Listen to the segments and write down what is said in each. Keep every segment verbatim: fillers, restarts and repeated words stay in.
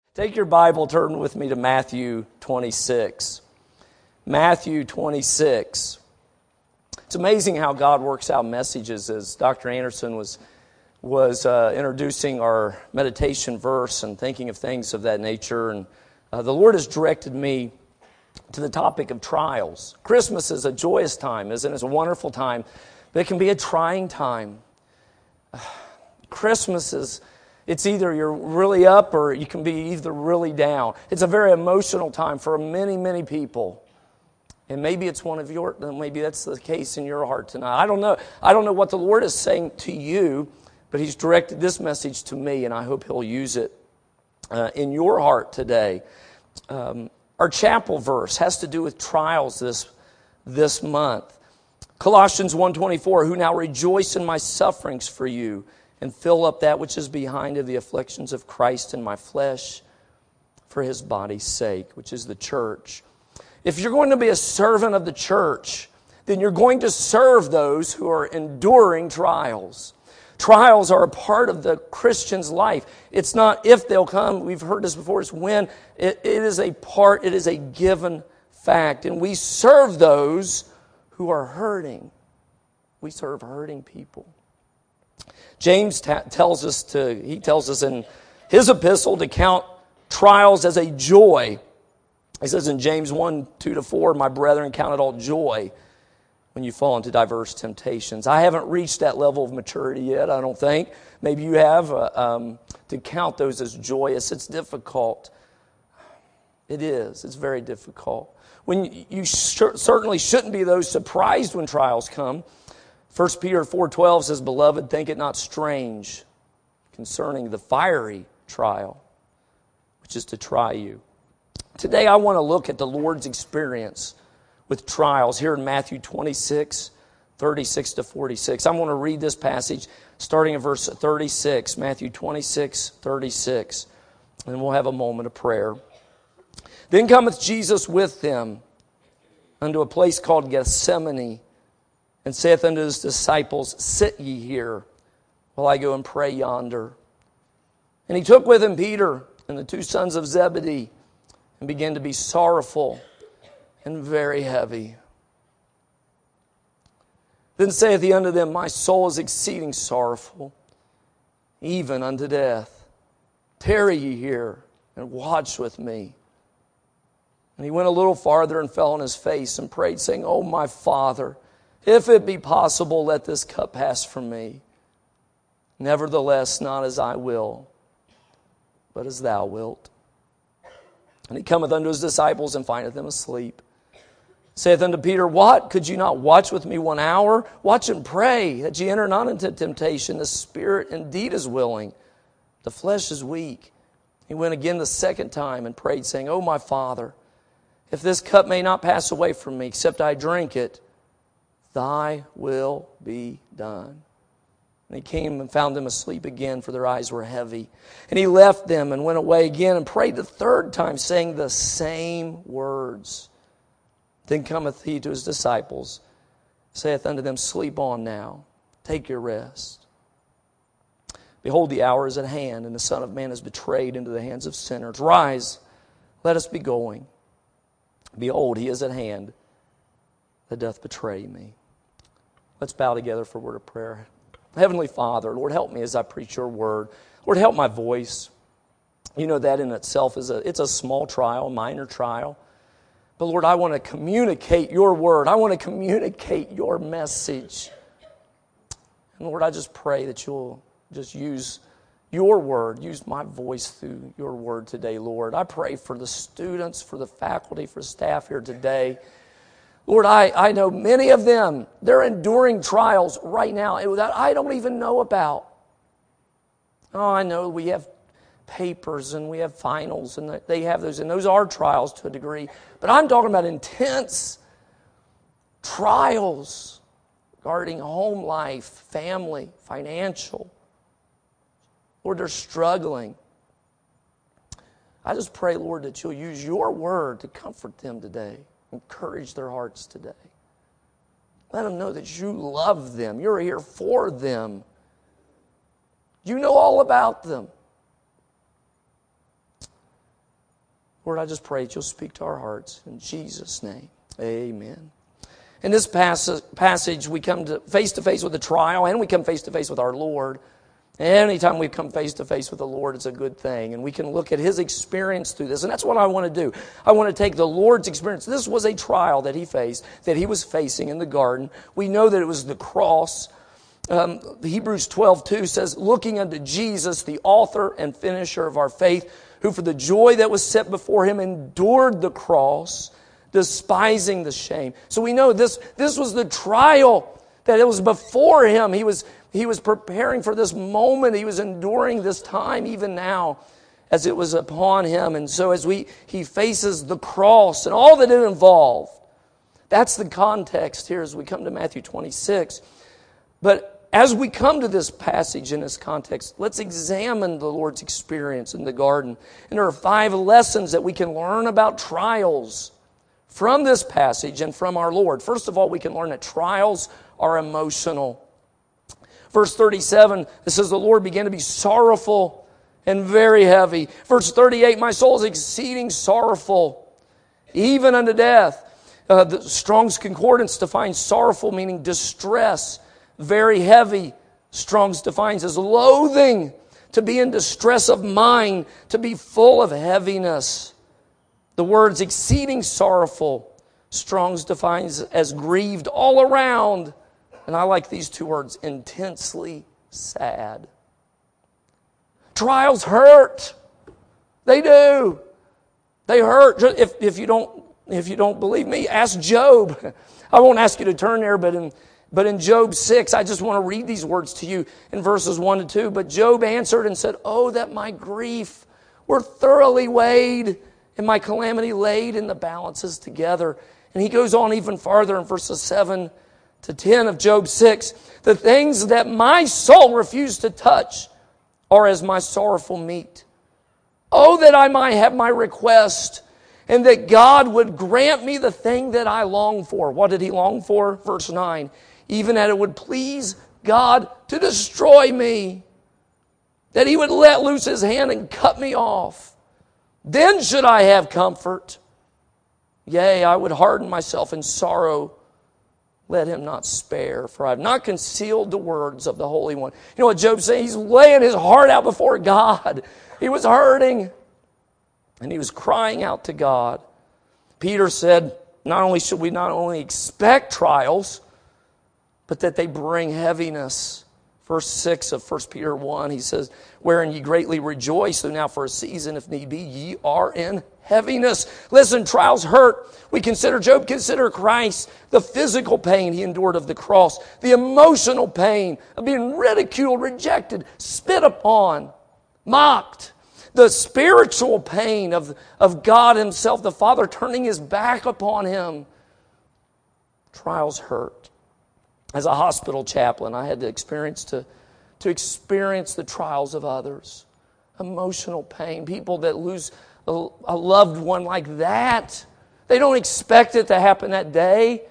Take your Bible, turn with me to Matthew twenty-six. Matthew twenty-six. It's amazing how God works out messages. As Doctor Anderson was, was uh, introducing our meditation verse and thinking of things of that nature, and uh, the Lord has directed me to the topic of trials. Christmas is a joyous time, isn't it? It's a wonderful time, but it can be a trying time. Christmas is... It's either you're really up or you can be either really down. It's a very emotional time for many, many people. And maybe it's one of your, maybe that's the case in your heart tonight. I don't know. I don't know what the Lord is saying to you, but He's directed this message to me, and I hope He'll use it uh, in your heart today. Um, our chapel verse has to do with trials this, this month. Colossians one twenty-four, who now rejoice in my sufferings for you, and fill up that which is behind of the afflictions of Christ in my flesh for His body's sake, which is the church. If you're going to be a servant of the church, then you're going to serve those who are enduring trials. Trials are a part of the Christian's life. It's not if they'll come. We've heard this before. It's when. It, it is a part. It is a given fact. And we serve those who are hurting. We serve hurting people. James ta- tells us to, he tells us in his epistle to count trials as a joy. He says in James one, two to four, my brethren, count it all joy when you fall into diverse temptations. I haven't reached that level of maturity yet, I don't think. Maybe you have, uh, um, to count those as joyous. It's difficult. It is. It's very difficult. When you, you sh- certainly shouldn't be those surprised when trials come. First Peter four twelve says, beloved, think it not strange concerning the fiery trial, which is to try you. Today I want to look at the Lord's experience with trials here in Matthew twenty-six, thirty-six to forty-six. I'm going to read this passage starting in verse thirty-six, Matthew twenty-six, thirty-six, and we'll have a moment of prayer. Then cometh Jesus with them unto a place called Gethsemane, and saith unto His disciples, sit ye here, while I go and pray yonder. And He took with Him Peter and the two sons of Zebedee, and began to be sorrowful and very heavy. Then saith He unto them, my soul is exceeding sorrowful, even unto death. Tarry ye here, and watch with me. And He went a little farther and fell on His face, and prayed, saying, O my Father, if it be possible, let this cup pass from me. Nevertheless, not as I will, but as Thou wilt. And He cometh unto His disciples, and findeth them asleep. Saith unto Peter, what? Could you not watch with me one hour? Watch and pray, that ye enter not into temptation. The spirit indeed is willing, the flesh is weak. He went again the second time, and prayed, saying, O my Father, if this cup may not pass away from me, except I drink it, Thy will be done. And He came and found them asleep again, for their eyes were heavy. And He left them and went away again and prayed the third time, saying the same words. Then cometh He to His disciples, saith unto them, sleep on now, take your rest. Behold, the hour is at hand, and the Son of Man is betrayed into the hands of sinners. Rise, let us be going. Behold, He is at hand that doth betray me. Let's bow together for a word of prayer. Heavenly Father, Lord, help me as I preach Your word. Lord, help my voice. You know that in itself is a, it's a small trial, minor trial. But Lord, I want to communicate Your word. I want to communicate Your message. And Lord, I just pray that You'll just use Your word, use my voice through Your word today, Lord. I pray for the students, for the faculty, for staff here today. Lord, I, I know many of them, they're enduring trials right now that I don't even know about. Oh, I know we have papers and we have finals and they have those, and those are trials to a degree. But I'm talking about intense trials regarding home life, family, financial. Lord, they're struggling. I just pray, Lord, that You'll use Your word to comfort them today. Encourage their hearts today. Let them know that You love them. You're here for them. You know all about them. Lord, I just pray that you'll speak to our hearts. In Jesus' name, amen. In this passage, we come to face to face with a trial, and we come face to face with our Lord. Anytime we come face to face with the Lord, it's a good thing. And we can look at His experience through this. And that's what I want to do. I want to take the Lord's experience. This was a trial that He faced, that He was facing in the garden. We know that it was the cross. Um, Hebrews twelve two says, looking unto Jesus, the author and finisher of our faith, who for the joy that was set before Him endured the cross, despising the shame. So we know this, this was the trial that it was before Him. He was, he was preparing for this moment. He was enduring this time even now as it was upon Him. And so as we He faces the cross and all that it involved, that's the context here as we come to Matthew twenty-six. But as we come to this passage in this context, let's examine the Lord's experience in the garden. And there are five lessons that we can learn about trials from this passage and from our Lord. First of all, we can learn that trials are emotional. Verse thirty-seven, it says, the Lord began to be sorrowful and very heavy. Verse thirty-eight, my soul is exceeding sorrowful, even unto death. Uh, the Strong's Concordance defines sorrowful meaning distress. Very heavy, Strong's defines as loathing, to be in distress of mind, to be full of heaviness. The words exceeding sorrowful, Strong's defines as grieved all around. And I like these two words, intensely sad. Trials hurt. They do. They hurt. If, if you don't, if you don't believe me, ask Job. I won't ask you to turn there, but in But in Job six, I just want to read these words to you in verses one to two. But Job answered and said, oh, that my grief were thoroughly weighed and my calamity laid in the balances together. And he goes on even farther in verses seven to ten of Job six. The things that my soul refused to touch are as my sorrowful meat. Oh, that I might have my request, and that God would grant me the thing that I long for. What did he long for? Verse nine. Even that it would please God to destroy me, that He would let loose His hand and cut me off. Then should I have comfort. Yea, I would harden myself in sorrow. Let Him not spare, for I have not concealed the words of the Holy One. You know what Job's saying? He's laying his heart out before God. He was hurting, and he was crying out to God. Peter said, not only should we not only expect trials, but that they bring heaviness. Verse six of First Peter one, he says, wherein ye greatly rejoice, so now for a season, if need be, ye are in heaviness. Listen, trials hurt. We consider Job, consider Christ, the physical pain he endured of the cross, the emotional pain of being ridiculed, rejected, spit upon, mocked, the spiritual pain of, of God Himself, the Father turning His back upon him. Trials hurt. As a hospital chaplain, I had to experience to, to experience the trials of others. Emotional pain. People that lose a, a loved one like that. They don't expect it to happen that day,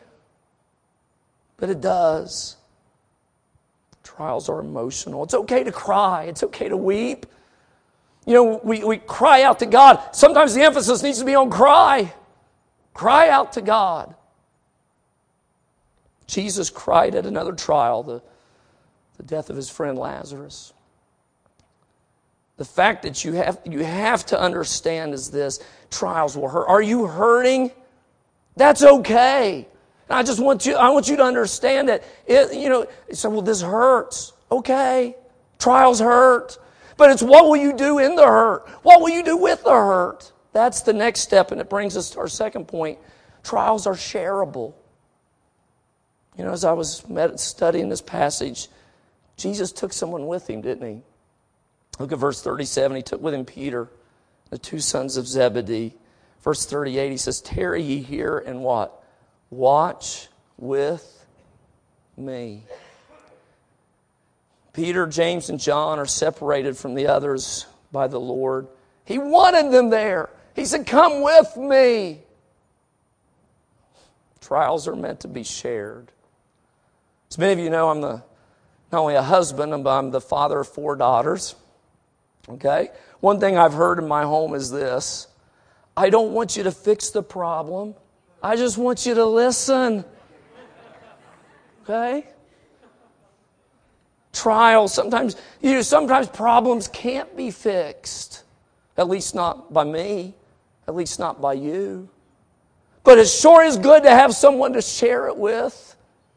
but it does. Trials are emotional. It's okay to cry. It's okay to weep. You know, we, we cry out to God. Sometimes the emphasis needs to be on cry. Cry out to God. Jesus cried at another trial, the, the death of His friend Lazarus. The fact that you have, you have to understand is this: trials will hurt. Are you hurting? That's okay. And I just want you, I want you to understand that, it, you know, so, well, this hurts. Okay. Trials hurt. But it's what will you do in the hurt? What will you do with the hurt? That's the next step, and it brings us to our second point. Trials are shareable. You know, as I was studying this passage, Jesus took someone with Him, didn't He? Look at verse thirty-seven. He took with Him Peter, the two sons of Zebedee. Verse thirty-eight, He says, tarry ye here and what? Watch with me. Peter, James, and John are separated from the others by the Lord. He wanted them there. He said, come with me. Trials are meant to be shared. As many of you know, I'm the not only a husband, but I'm the father of four daughters. Okay? One thing I've heard in my home is this: I don't want you to fix the problem. I just want you to listen. Okay? Trials, sometimes, you know, sometimes problems can't be fixed. At least not by me. At least not by you. But it sure is good to have someone to share it with.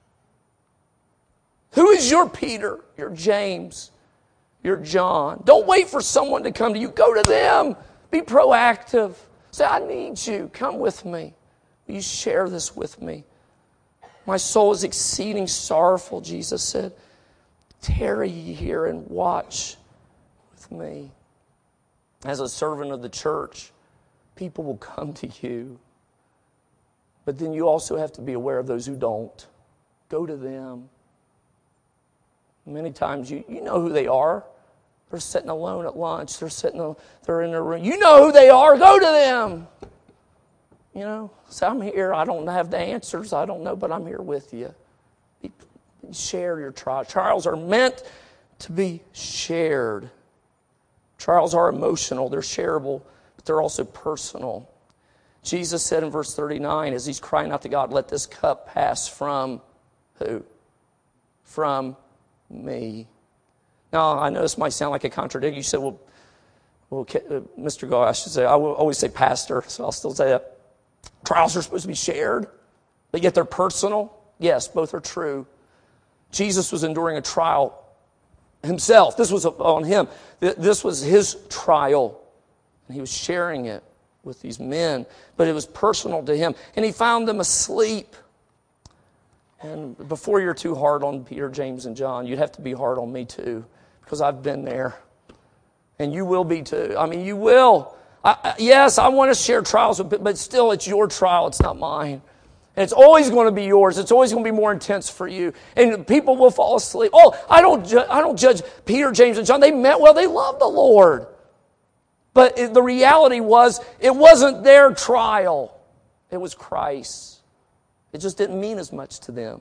Who is your Peter, your James, your John? Don't wait for someone to come to you. Go to them. Be proactive. Say, I need you. Come with me. Will you share this with me? My soul is exceeding sorrowful, Jesus said. Tarry ye here and watch with me. As a servant of the church, people will come to you. But then you also have to be aware of those who don't. Go to them. Many times you, you know who they are. They're sitting alone at lunch. They're sitting, they're in their room. You know who they are. Go to them. You know, so I'm here. I don't have the answers. I don't know, but I'm here with you. Share your trials. Trials are meant to be shared. Trials are emotional. They're shareable, but they're also personal. Jesus said in verse thirty-nine, as he's crying out to God, let this cup pass from who? From me. Now, I know this might sound like a contradiction. You said, well, well Mister Gaw, I should say, I will always say pastor, so I'll still say that. Trials are supposed to be shared, but yet they're personal. Yes, both are true. Jesus was enduring a trial himself. This was on him. This was his trial, and he was sharing it with these men, but it was personal to him. And he found them asleep. And before you're too hard on Peter, James, and John, you'd have to be hard on me too, because I've been there. And you will be too. I mean, you will. I, yes, I want to share trials, but still it's your trial. It's not mine. And it's always going to be yours. It's always going to be more intense for you. And people will fall asleep. Oh, I don't, ju- I don't judge Peter, James, and John. They meant well. They loved the Lord. But it, the reality was, it wasn't their trial. It was Christ. It just didn't mean as much to them.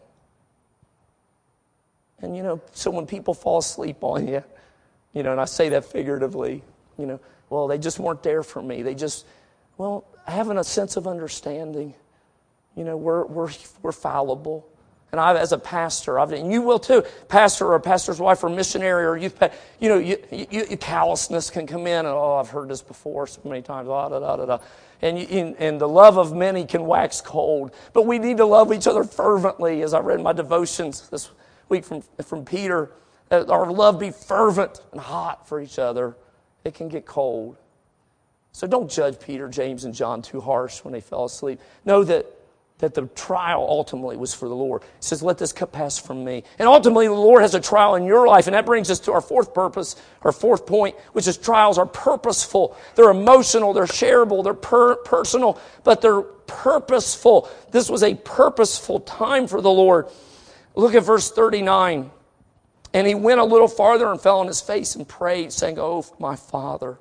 And, you know, so when people fall asleep on you, you know, and I say that figuratively, you know, well, they just weren't there for me. They just, well, having a sense of understanding. You know, we're we're we're fallible. And I, as a pastor, I've, and you will too, pastor or pastor's wife or missionary or youth, you know, you, you, you, callousness can come in, and oh, I've heard this before so many times, da, da, da, da, da. And, you, and the love of many can wax cold. But we need to love each other fervently, as I read in my devotions this week from, from Peter. That our love be fervent and hot for each other. It can get cold. So don't judge Peter, James, and John too harsh when they fell asleep. Know that that the trial ultimately was for the Lord. He says, let this cup pass from me. And ultimately, the Lord has a trial in your life. And that brings us to our fourth purpose, our fourth point, which is trials are purposeful. They're emotional, they're shareable, they're per- personal, but they're purposeful. This was a purposeful time for the Lord. Look at verse thirty-nine. And he went a little farther and fell on his face and prayed, saying, oh, my Father,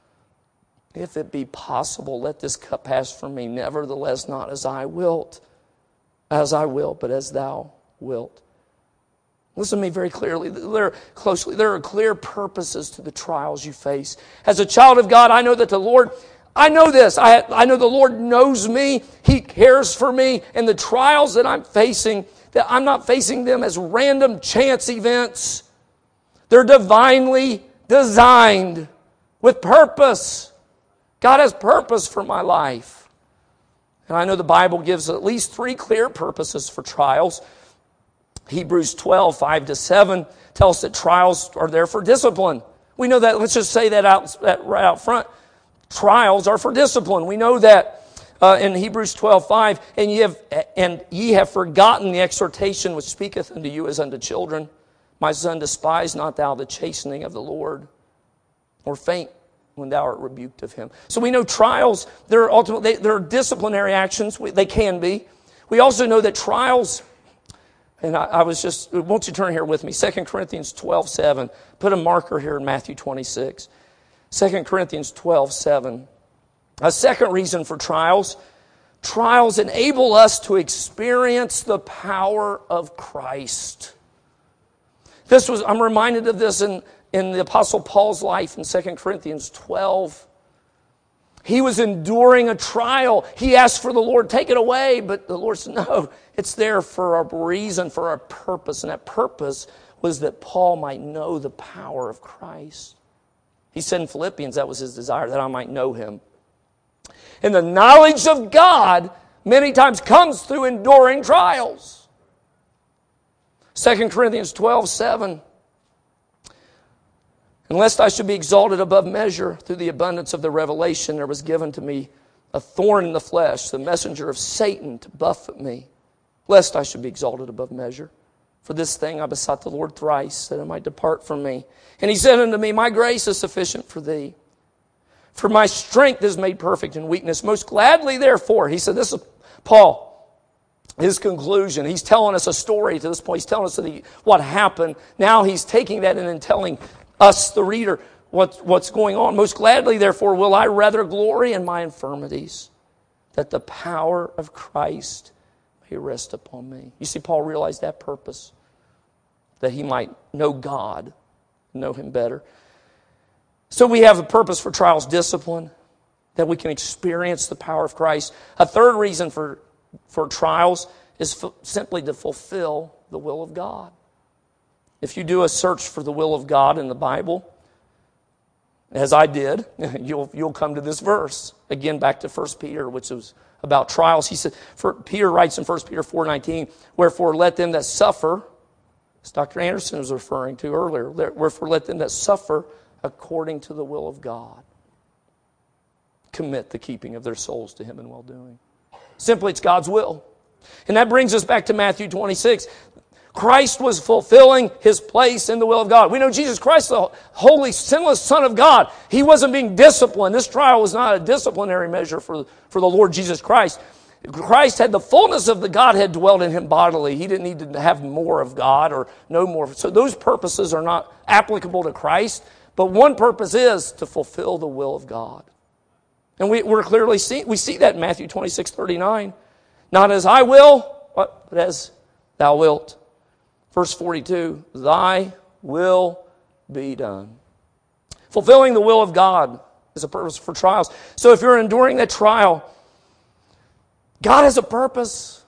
if it be possible, let this cup pass from me. Nevertheless, not as I wilt, as I will, but as thou wilt. Listen to me very clearly, there, closely. There are clear purposes to the trials you face. As a child of God, I know that the Lord, I know this. I, I know the Lord knows me. He cares for me. And the trials that I'm facing, that I'm not facing them as random chance events. They're divinely designed with purpose. God has purpose for my life. And I know the Bible gives at least three clear purposes for trials. Hebrews twelve, five to seven tells us that trials are there for discipline. We know that. Let's just say that out, that right out front. Trials are for discipline. We know that uh, in Hebrews twelve, five. And ye, have, and ye have forgotten the exhortation which speaketh unto you as unto children. My son, despise not thou the chastening of the Lord, or faint when thou art rebuked of him. So we know trials, they're ultimately, they're disciplinary actions. They can be. We also know that trials, and I, I was just, won't you turn here with me? Second Corinthians twelve, seven. Put a marker here in Matthew twenty-six. Second Corinthians twelve, seven. A second reason for trials. Trials enable us to experience the power of Christ. This was, I'm reminded of this in In the Apostle Paul's life in Second Corinthians twelve. He was enduring a trial. He asked for the Lord, take it away. But the Lord said, no, it's there for a reason, for a purpose. And that purpose was that Paul might know the power of Christ. He said in Philippians that was his desire, that I might know Him. And the knowledge of God many times comes through enduring trials. Second Corinthians twelve seven. And lest I should be exalted above measure through the abundance of the revelation, there was given to me a thorn in the flesh, the messenger of Satan to buffet me, lest I should be exalted above measure. For this thing I besought the Lord thrice, that it might depart from me. And He said unto me, my grace is sufficient for thee. For my strength is made perfect in weakness. Most gladly, therefore, he said, this is Paul, his conclusion. He's telling us a story to this point. He's telling us the, what happened. Now he's taking that and then telling us, the reader, what, what's going on. Most gladly, therefore, will I rather glory in my infirmities, that the power of Christ may rest upon me. You see, Paul realized that purpose, that he might know God, know Him better. So we have a purpose for trials, discipline, that we can experience the power of Christ. A third reason for, for trials is f- simply to fulfill the will of God. If you do a search for the will of God in the Bible, as I did, you'll, you'll come to this verse. Again, back to First Peter, which was about trials. He said, for, Peter writes in First Peter four nineteen, wherefore let them that suffer, as Doctor Anderson was referring to earlier, wherefore let them that suffer according to the will of God commit the keeping of their souls to Him in well-doing. Simply, it's God's will. And that brings us back to Matthew twenty-six. Christ was fulfilling His place in the will of God. We know Jesus Christ, the holy, sinless Son of God. He wasn't being disciplined. This trial was not a disciplinary measure for, for the Lord Jesus Christ. Christ had the fullness of the Godhead dwelt in Him bodily. He didn't need to have more of God or no more. So those purposes are not applicable to Christ. But one purpose is to fulfill the will of God. And we, we're clearly see, we see that in Matthew twenty-six thirty-nine. Not as I will, but as Thou wilt. Verse forty-two, Thy will be done. Fulfilling the will of God is a purpose for trials. So if you're enduring that trial, God has a purpose.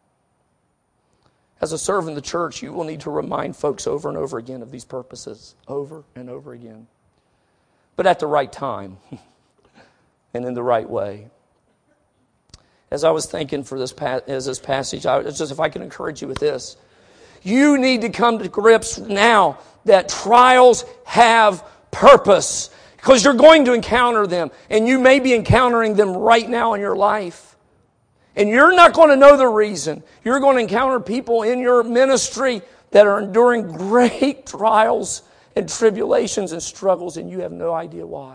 As a servant in the church, you will need to remind folks over and over again of these purposes, over and over again. But at the right time and in the right way. As I was thinking for this, as this passage, I, it's just if I can encourage you with this. You need to come to grips now that trials have purpose, because you're going to encounter them, and you may be encountering them right now in your life. And you're not going to know the reason. You're going to encounter people in your ministry that are enduring great trials and tribulations and struggles, and you have no idea why.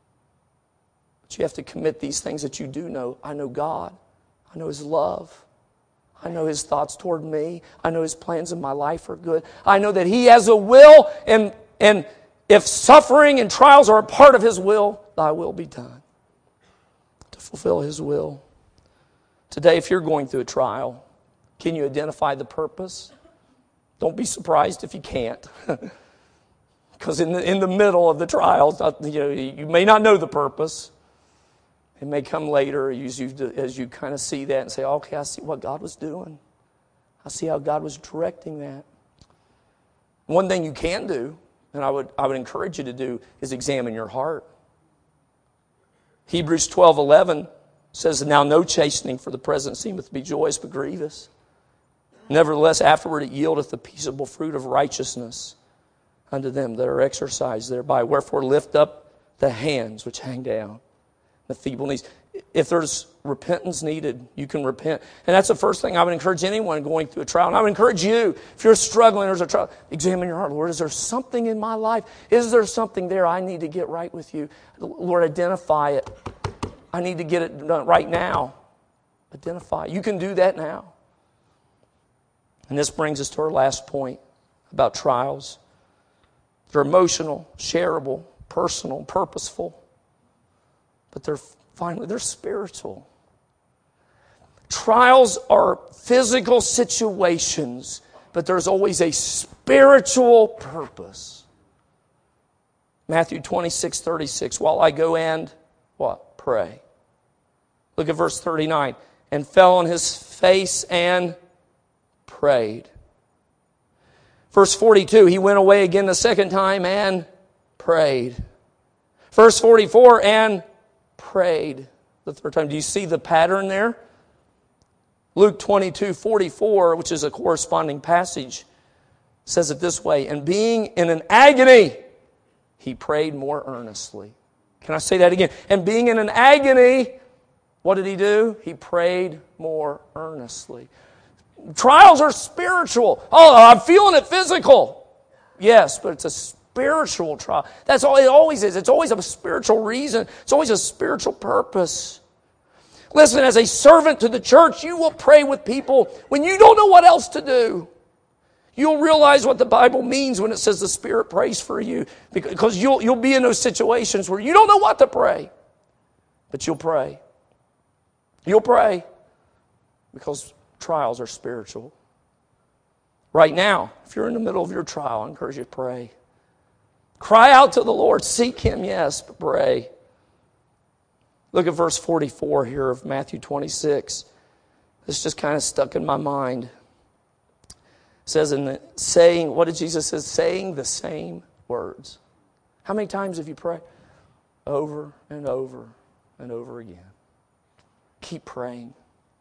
But you have to commit these things that you do know. I know God. I know His love. I know His thoughts toward me. I know His plans in my life are good. I know that He has a will, and, and if suffering and trials are a part of His will, Thy will be done. To fulfill His will. Today, if you're going through a trial, can you identify the purpose? Don't be surprised if you can't. Because in the, in the middle of the trial, you know, you may not know the purpose. It may come later as you, as you kind of see that and say, okay, I see what God was doing. I see how God was directing that. One thing you can do, and I would, I would encourage you to do, is examine your heart. Hebrews twelve eleven says, now no chastening for the present seemeth to be joyous but grievous. Nevertheless, afterward it yieldeth the peaceable fruit of righteousness unto them that are exercised thereby. Wherefore lift up the hands which hang down, the feeble knees. If there's repentance needed, you can repent. And that's the first thing I would encourage anyone going through a trial. And I would encourage you, if you're struggling, there's a trial, examine your heart. Lord, is there something in my life? Is there something there I need to get right with you? Lord, identify it. I need to get it done right now. Identify. You can do that now. And this brings us to our last point about trials. They're emotional, shareable, personal, purposeful. But they're finally, they're spiritual. Trials are physical situations, but there's always a spiritual purpose. Matthew twenty-six thirty-six, while I go and, what? pray. Look at verse thirty-nine. And fell on his face and prayed. Verse forty-two, he went away again the second time and prayed. Verse forty-four, and prayed the third time. Do you see the pattern there? Luke twenty-two forty-four, which is a corresponding passage, says it this way, and being in an agony, he prayed more earnestly. Can I say that again? And being in an agony, what did he do? He prayed more earnestly. Trials are spiritual. Oh, I'm feeling it physical. Yes, but it's a spiritual trial. That's all it always is. It's always a spiritual reason. It's always a spiritual purpose. Listen, as a servant to the church, you will pray with people when you don't know what else to do. You'll realize what the Bible means when it says the Spirit prays for you, because you'll, you'll be in those situations where you don't know what to pray, but you'll pray. You'll pray because trials are spiritual. Right now, if you're in the middle of your trial, I encourage you to pray. Cry out to the Lord. Seek Him, yes, but pray. Look at verse forty-four here of Matthew twenty-six. This just kind of stuck in my mind. It says in the saying, what did Jesus say? Saying the same words. How many times have you prayed? Over and over and over again. Keep praying.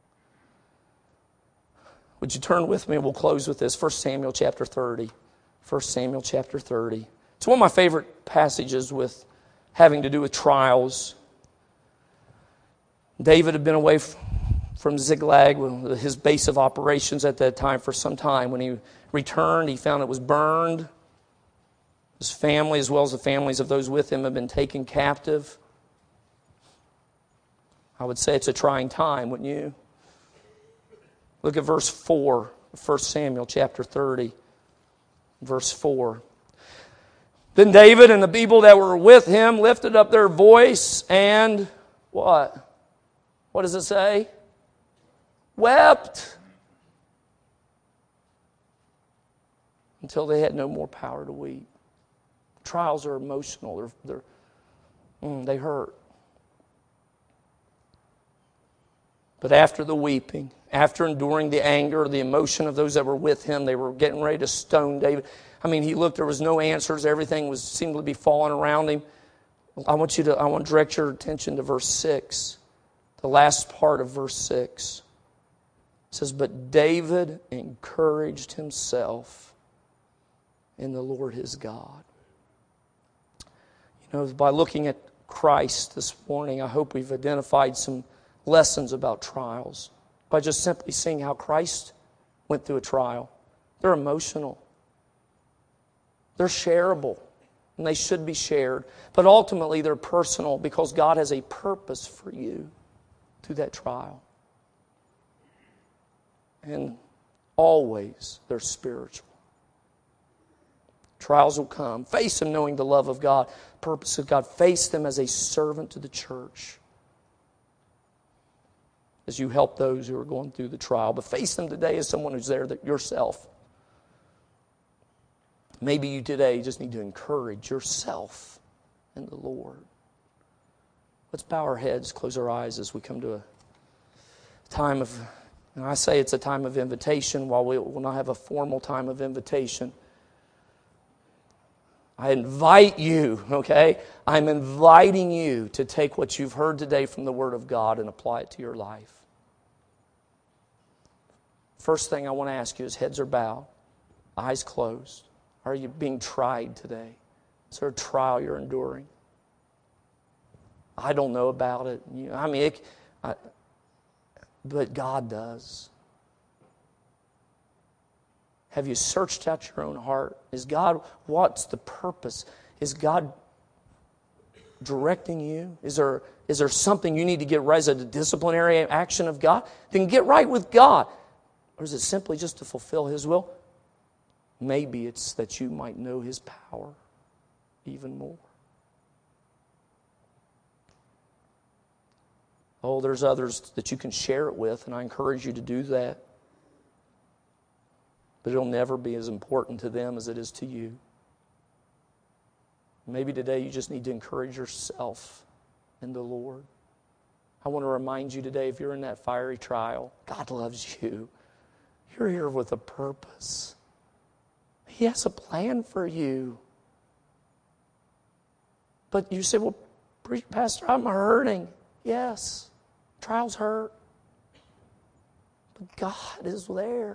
Would you turn with me? We'll close with this. First Samuel chapter thirty. First Samuel chapter thirty. It's one of my favorite passages with having to do with trials. David had been away from Ziklag, his base of operations at that time, for some time. When he returned, he found it was burned. His family, as well as the families of those with him, had been taken captive. I would say it's a trying time, wouldn't you? Look at verse four, First Samuel chapter thirty, verse four. Then David and the people that were with him lifted up their voice and what? What does it say? Wept. Until they had no more power to weep. Trials are emotional. They're, they're, mm, they hurt. But after the weeping, after enduring the anger, the emotion of those that were with him, they were getting ready to stone David. I mean, he looked, there was no answers. Everything was seemed to be falling around him. I want you to, I want to direct your attention to verse six. The last part of verse six. It says, but David encouraged himself in the Lord his God. You know, by looking at Christ this morning, I hope we've identified some lessons about trials by just simply seeing how Christ went through a trial. They're emotional. They're shareable, and they should be shared. But ultimately, they're personal because God has a purpose for you through that trial. And always, they're spiritual. Trials will come. Face them knowing the love of God, purpose of God. Face them as a servant to the church as you help those who are going through the trial. But face them today as someone who's there that yourself. Maybe you today just need to encourage yourself in the Lord. Let's bow our heads, close our eyes as we come to a time of, and I say it's a time of invitation while we will not have a formal time of invitation. I invite you, okay? I'm inviting you to take what you've heard today from the Word of God and apply it to your life. First thing I want to ask you is heads are bowed, eyes closed. Are you being tried today? Is there a trial you're enduring? I don't know about it. You know, I mean, it, I, but God does. Have you searched out your own heart? Is God, what's the purpose? Is God directing you? Is there, is there something you need to get right? Is it a disciplinary action of God? Then get right with God. Or is it simply just to fulfill His will? Maybe it's that you might know His power even more. Oh, there's others that you can share it with, and I encourage you to do that. But it'll never be as important to them as it is to you. Maybe today you just need to encourage yourself in the Lord. I want to remind you today, if you're in that fiery trial, God loves you. You're here with a purpose. He has a plan for you. But you say, well, Pastor, I'm hurting. Yes, trials hurt. But God is there.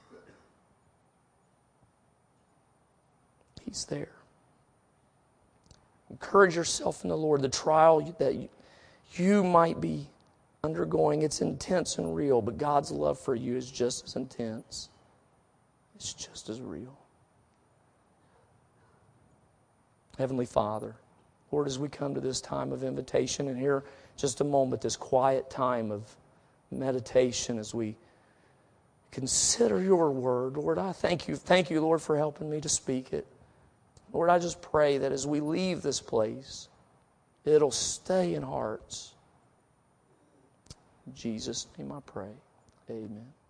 He's there. Encourage yourself in the Lord. The trial that you, you might be undergoing, it's intense and real, but God's love for you is just as intense. It's just as real. Heavenly Father, Lord, as we come to this time of invitation, and here just a moment, this quiet time of meditation as we consider your word, Lord, I thank you. Thank you, Lord, for helping me to speak it. Lord, I just pray that as we leave this place, it'll stay in hearts. In Jesus' name I pray. Amen.